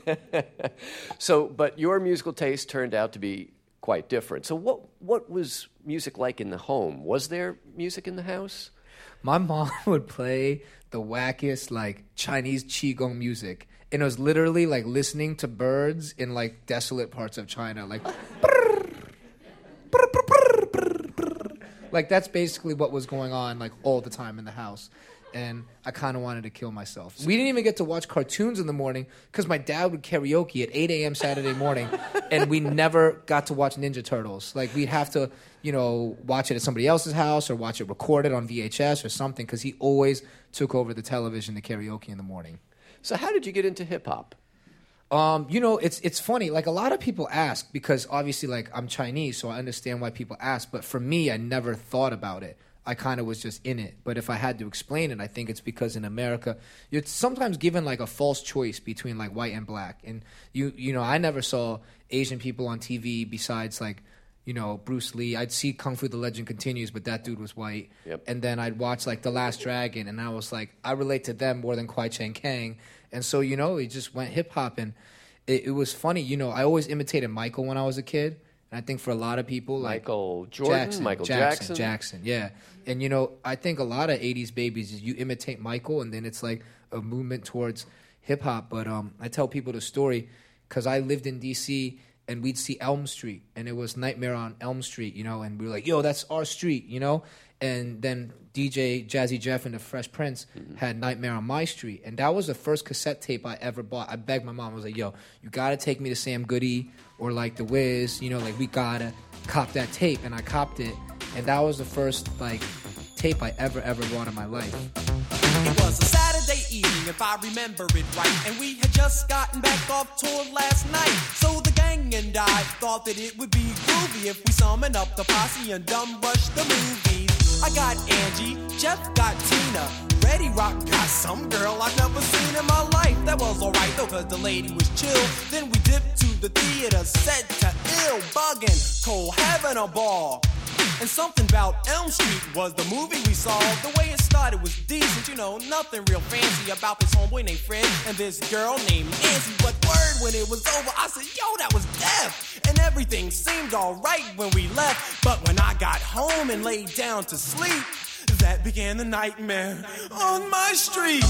So, but your musical taste turned out to be quite different. So what what was music like in the home? Was there music in the house? My mom would play the wackiest, like, Chinese qigong music. And it was literally, like, listening to birds in, like, desolate parts of China. Like, brrr, brrr, brrr, brrr, brrr. Like, that's basically what was going on, like, all the time in the house. And I kind of wanted to kill myself. We didn't even get to watch cartoons in the morning because my dad would karaoke at eight a.m. Saturday morning, and we never got to watch Ninja Turtles. Like, we'd have to, you know, watch it at somebody else's house or watch it recorded on V H S or something because he always took over the television to karaoke in the morning. So how did you get into hip-hop? Um, you know, it's it's funny. Like, a lot of people ask because, obviously, like, I'm Chinese, so I understand why people ask. But for me, I never thought about it. I kind of was just in it. But if I had to explain it, I think it's because in America, you're sometimes given like a false choice between like white and black. And you you know, I never saw Asian people on T V besides like, you know, Bruce Lee. I'd see Kung Fu The Legend Continues, but that dude was white. Yep. And then I'd watch like The Last Dragon, and I was like, I relate to them more than Kwai Chang Kang. And so, you know, it just went hip hop. And it, it was funny. You know, I always imitated Michael when I was a kid. And I think for a lot of people, like Michael Jordan, Jackson, Michael Jackson, Jackson. Jackson, yeah. And you know, I think a lot of eighties babies is you imitate Michael, and then it's like a movement towards hip hop. But um, I tell people the story because I lived in D C and we'd see Elm Street, and it was Nightmare on Elm Street, you know, and we were like, yo, that's our street, you know? And then D J Jazzy Jeff and the Fresh Prince mm-hmm. had Nightmare on My Street. And that was the first cassette tape I ever bought. I begged my mom, I was like, yo, you got to take me to Sam Goody or like The Wiz, you know, like we got to cop that tape. And I copped it. And that was the first, like, tape I ever, ever bought in my life. It was a Saturday evening, if I remember it right, and we had just gotten back off tour last night. So the gang and I thought that it would be groovy if we summoned up the posse and dumb rush the movies. I got Angie, Jeff got Tina, Reddy Rock got some girl I've never seen in my life. That was alright though, cause the lady was chill. Then we dipped to the theater, set to ill, bugging, Cole having a ball. And something about Elm Street was the movie we saw. The way it started was decent, you know, nothing real fancy about this homeboy named Fred and this girl named Nancy. But word, when it was over, I said, yo, that was death. And everything seemed alright when we left. But when I got home and laid down to sleep, that began the nightmare on my street.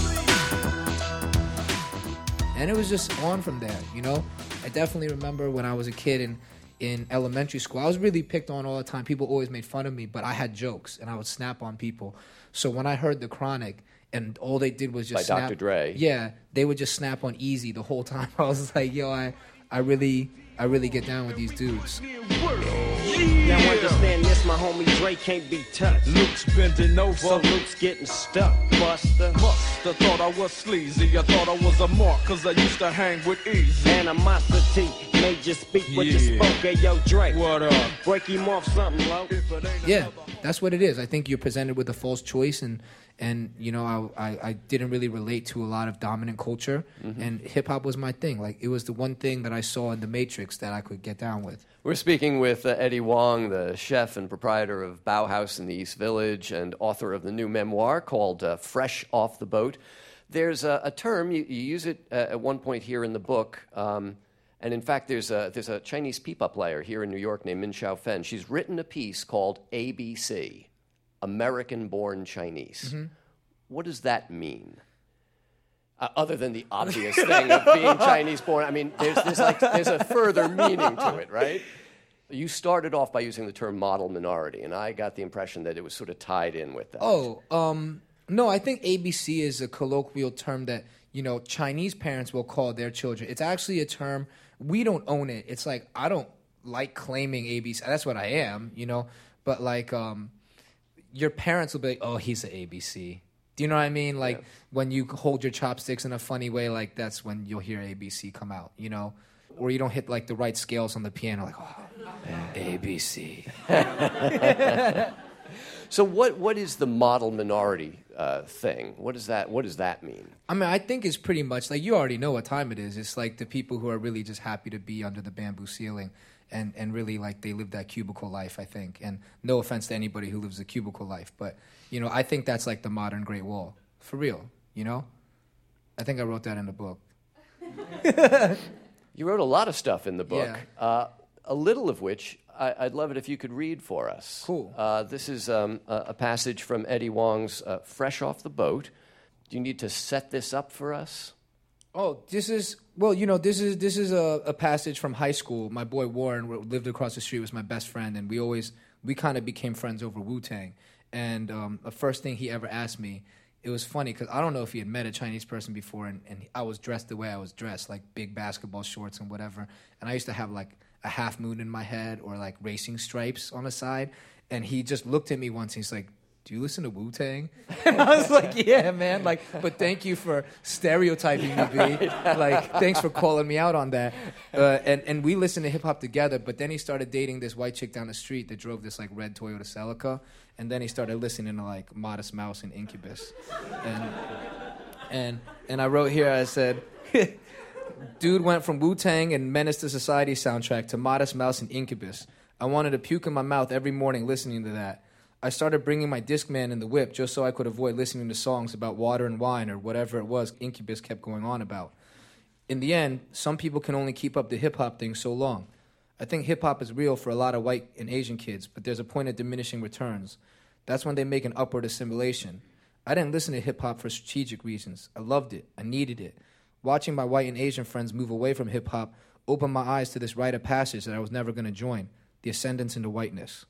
And it was just on from there, you know? I definitely remember when I was a kid and in elementary school, I was really picked on all the time. People always made fun of me, but I had jokes, and I would snap on people. So when I heard The Chronic, and all they did was just by snap, Doctor Dre. Yeah, they would just snap on Easy the whole time. I was like, yo, I, I really, I really get down with these dudes. Now understand this, my homie Dre can't be touched. Luke's bending over, so Luke's getting stuck, buster. Musta thought I was sleazy, I thought I was a mark, cause I used to hang with Easy. Animosity made you speak what yeah. you spoke, hey yo Dre. What up? Break him off something low. Yeah, that's what it is. I think you're presented with a false choice, and and you know, I, I, I didn't really relate to a lot of dominant culture, mm-hmm. and hip-hop was my thing. Like, it was the one thing that I saw in The Matrix that I could get down with. We're speaking with uh, Eddie Huang, the chef and proprietor of Bauhaus in the East Village and author of the new memoir called uh, Fresh Off the Boat. There's a, a term, you, you use it uh, at one point here in the book, um, and in fact there's a, there's a Chinese pipa player here in New York named Min Xiaofen. She's written a piece called A B C, American-Born Chinese. Mm-hmm. What does that mean? Uh, other than the obvious thing of being Chinese-born, I mean, there's, there's, like, there's a further meaning to it, right? You started off by using the term model minority, and I got the impression that it was sort of tied in with that. Oh, um, no, I think A B C is a colloquial term that, you know, Chinese parents will call their children. It's actually a term, we don't own it. It's like, I don't like claiming A B C. That's what I am, you know? But, like, um, your parents will be like, oh, he's an A B C. Do you know what I mean? Like, yeah. when you hold your chopsticks in a funny way, like, that's when you'll hear A B C come out, you know? Or you don't hit, like, the right scales on the piano, like, oh, A B C. So what what is the model minority uh, thing? What does that what does that mean? I mean, I think it's pretty much, like, you already know what time it is. It's, like, the people who are really just happy to be under the bamboo ceiling. And, and really, like, they live that cubicle life, I think. And no offense to anybody who lives a cubicle life, but, you know, I think that's like the modern Great Wall. For real, you know? I think I wrote that in the book. You wrote a lot of stuff in the book, yeah. uh, a little of which I, I'd love it if you could read for us. Cool. Uh, this is um, a, a passage from Eddie Huang's uh, Fresh Off the Boat. Do you need to set this up for us? Oh, this is, well, you know, this is this is a, a passage from high school. My boy Warren lived across the street, was my best friend, and we always, we kind of became friends over Wu-Tang. And um, the first thing he ever asked me, it was funny because I don't know if he had met a Chinese person before, and, and I was dressed the way I was dressed, like big basketball shorts and whatever. And I used to have like a half moon in my head or like racing stripes on the side. And he just looked at me once, and he's like, do you listen to Wu-Tang? And I was like, yeah, man. Like, but thank you for stereotyping me, B. Like, thanks for calling me out on that. Uh, and, and we listened to hip-hop together, but then he started dating this white chick down the street that drove this, like, red Toyota Celica. And then he started listening to, like, Modest Mouse and Incubus. And and and I wrote here, I said, dude went from Wu-Tang and Menace to Society soundtrack to Modest Mouse and Incubus. I wanted to puke in my mouth every morning listening to that. I started bringing my Discman in the whip just so I could avoid listening to songs about water and wine or whatever it was Incubus kept going on about. In the end, some people can only keep up the hip-hop thing so long. I think hip-hop is real for a lot of white and Asian kids, but there's a point of diminishing returns. That's when they make an upward assimilation. I didn't listen to hip-hop for strategic reasons. I loved it. I needed it. Watching my white and Asian friends move away from hip-hop opened my eyes to this rite of passage that I was never going to join, the ascendance into whiteness.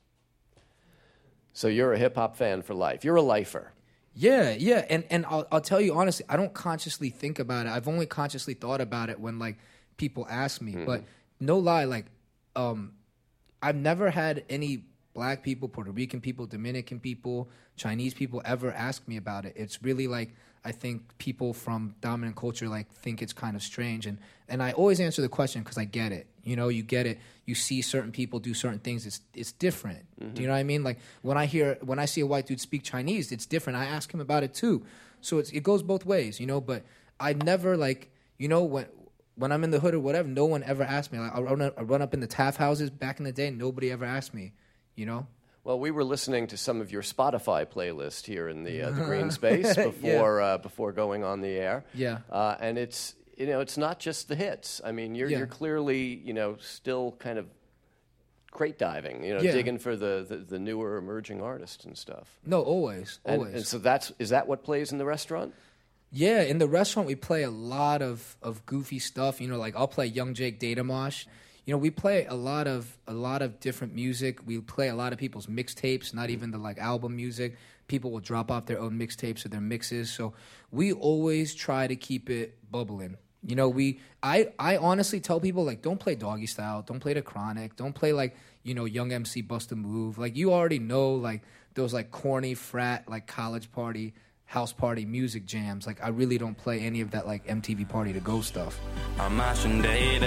So you're a hip-hop fan for life. You're a lifer. Yeah, yeah, and and I'll I'll tell you honestly, I don't consciously think about it. I've only consciously thought about it when like people ask me. Mm-hmm. But no lie, like um, I've never had any black people, Puerto Rican people, Dominican people, Chinese people ever ask me about it. It's really like I think people from dominant culture like think it's kind of strange, and and I always answer the question because I get it. You know, you get it. You see certain people do certain things. It's it's different. Mm-hmm. Do you know what I mean? Like when I hear when I see a white dude speak Chinese, it's different. I ask him about it too. So it's, it goes both ways, you know. But I never like you know when when I'm in the hood or whatever, no one ever asked me. Like I run up, I run up in the Taft houses back in the day. Nobody ever asked me. You know. Well, we were listening to some of your Spotify playlist here in the uh, the green space before yeah. uh, before going on the air. Yeah. Uh, and it's you know it's not just the hits. I mean, you're yeah. you're clearly you know still kind of crate diving, you know, yeah. digging for the, the, the newer emerging artists and stuff. No, always, and, always. And so that's is that what plays in the restaurant? Yeah, in the restaurant we play a lot of, of goofy stuff. You know, like I'll play Young Jake Data Mosh. You know, we play a lot of a lot of different music. We play a lot of people's mixtapes, not even the like album music. People will drop off their own mixtapes or their mixes. So we always try to keep it bubbling. You know, we I, I honestly tell people like don't play Doggy Style, don't play The Chronic, don't play like, you know, Young M C Bust a Move. Like you already know like those like corny frat like college party, house party music jams. Like I really don't play any of that like M T V Party to Go stuff. I'm mashing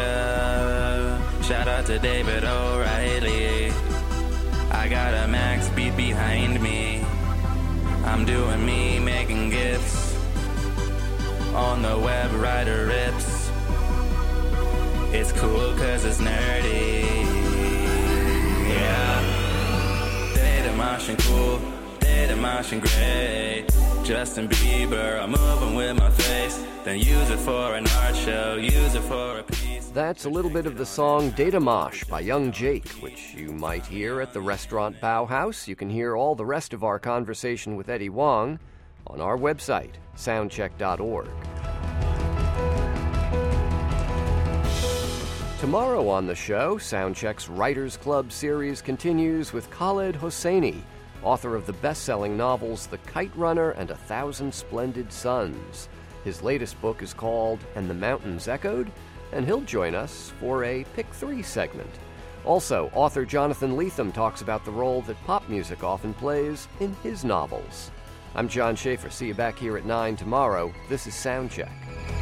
data. Shout out to David O'Reilly. I got a max beat behind me. I'm doing me, making gifts. On the web, writer rips. It's cool cause it's nerdy. Yeah. Data motion cool. Data motion great. Justin Bieber, I'm moving with my face. Then use it for an art show, use it for a piece. That's a little bit of the song Data Mosh by Young Jake, which you might hear at the restaurant Bauhaus. You can hear all the rest of our conversation with Eddie Huang on our website, soundcheck dot org. Tomorrow on the show, Soundcheck's Writers Club series continues with Khaled Hosseini, author of the best-selling novels The Kite Runner and A Thousand Splendid Suns. His latest book is called And the Mountains Echoed, and he'll join us for a Pick Three segment. Also, author Jonathan Lethem talks about the role that pop music often plays in his novels. I'm John Schaefer. See you back here at nine tomorrow. This is Soundcheck.